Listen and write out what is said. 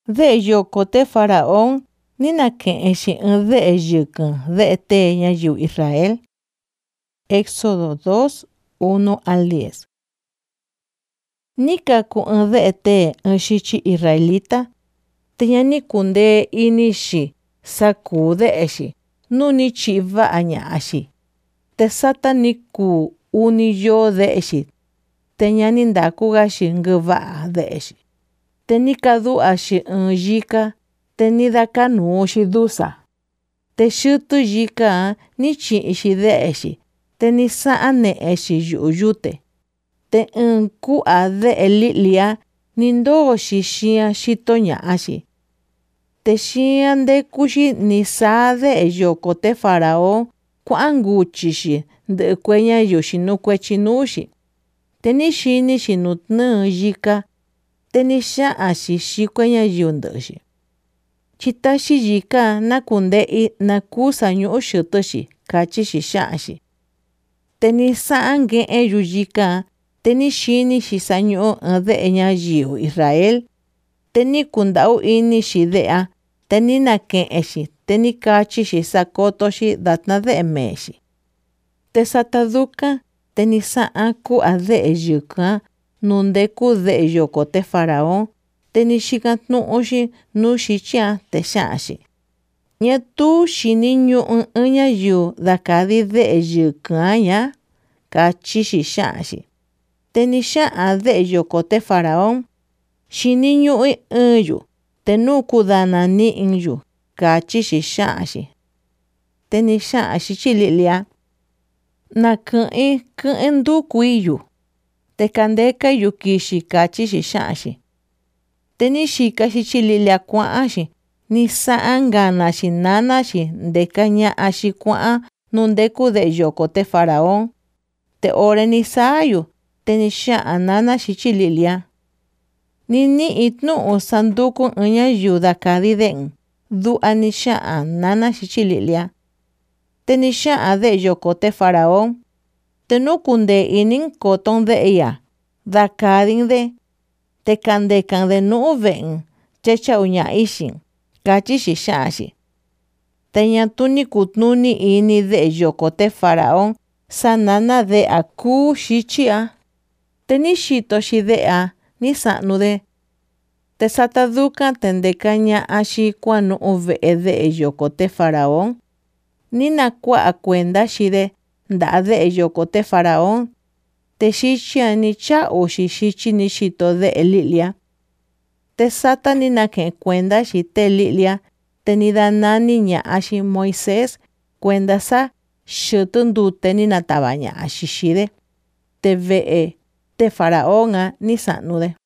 Ve'e yoko te Faraón nina ke'enxi ve'e yɨkɨn ve'e tee ñayiu Israel. Éxodo 2, 1-10. Nika ku ve'e tee xichi Israelita, te ña ni kundee inixi sakuu de'exi nuni chi'i va'a ña'axi, te sata ni kuu uni yoo de'exi, te ña ni ndakugaxi ngɨva'a de'exi, te ni kadu'axi yika, te ni dakanuuxi dusa, te xɨtɨ yika ni chi'ixi de'exi, te ni sa'an ne'exi yu'u yute, te ku'a de'e li'li'a ni ndooxi xian xito ña'axi, te xian ndekuxi ni saa de'e yoko te Faraón kua'an nguchixi ndɨ'ɨ kue ñayiu xinukuechi nuuxi, te ni xinixi nu tnɨɨ yika, te ni xa'anxi xikue ñayiu ndɨ'ɨxi. Chitaxi yika na kunde'i na kuu sañu'u xɨtɨxi, kachixi xa'anxi. Te ni sa'an nge'en yuyika, te ni xinixi sañu'u de'e ñayiu Israel, te ni kunda'u inixi de'e'a, te ni nake'enxi, te ni kachixi sakotoxi datna de'e meexi. Te sata dukan, te ni sa'an ku'a de'e yɨkɨn nu ndeku de'e yoko te Faraón, te ni xikan tnu'uxi nuu xichi'a, te xa'anxi: ¿ñatuu xini ñu'un ñayiu dakadi de'e yɨkɨn ña? Kachixi xa'anxi. Te ni xa'an de'e yoko te Faraón: xini ñu'un ɨɨnyu, te nuu kudana ni'inyu, kachixi xa'anxi. Te ni xa'anxi chi li'li'a: na kɨ'ɨn ndukuiyu, te kandekayu kixi, kachixi xa'anxi. Te ni xikaxi chi li'li'a kua'anxi, ni sa'an nganaxi nanaxi ndeka ña'axi kua'an nu ndeku de'e yoko te Faraón. Te ore ni saayu, te ni xa'an nanaxi chi li'li'a: ni ni'i tnu'u sanduku ñayiu dakadi de'en, du'a ni xa'an nanaxi chi li'li'a. Te ni xa'an de'e yoko te Faraón: te nu kundee inin koton de'e'ya, dakadin de, te kandekan de nu'u ve'en chacha'u ña'ixin, kachixi xa'anxi. Te ñatu ni kutnuni ini de'e yoko te Faraón sanana de'e'a kuu xichi'a, te ni xitoxi de'e'a ni sa'nu de. Te sata dukan, te ndeka ña'axi kuanu'u ve'e de'e yoko te Faraón, ni nakua'a kuendaxi de nda'a de'e yoko te Faraón, te xichi'a ni cha'uxi xichi ni xito de'e li'li'a. Te sata ni nake'en kuendaxi te li'li'a, te ni danani ña'axi Moisés kuenda sa xɨtɨ ndute ni natava ña'axi xi de, te ve'e te Faraón ni sa'nu de.